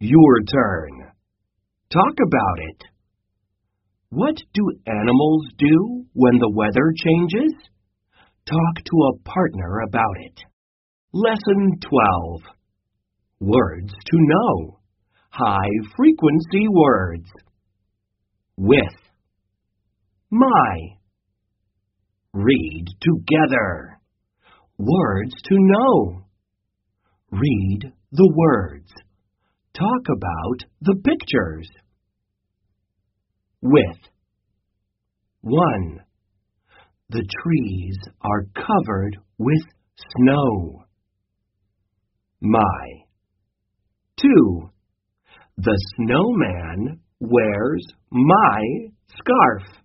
Your turn. Talk about it. What do animals do when the weather changes? Talk to a partner about it. Lesson 12. Words to know. High-frequency words. With. My. Read together. Words to know. Read the words. Talk about the pictures. With. 1. The trees are covered with snow. My. 2. The snowman wears my scarf.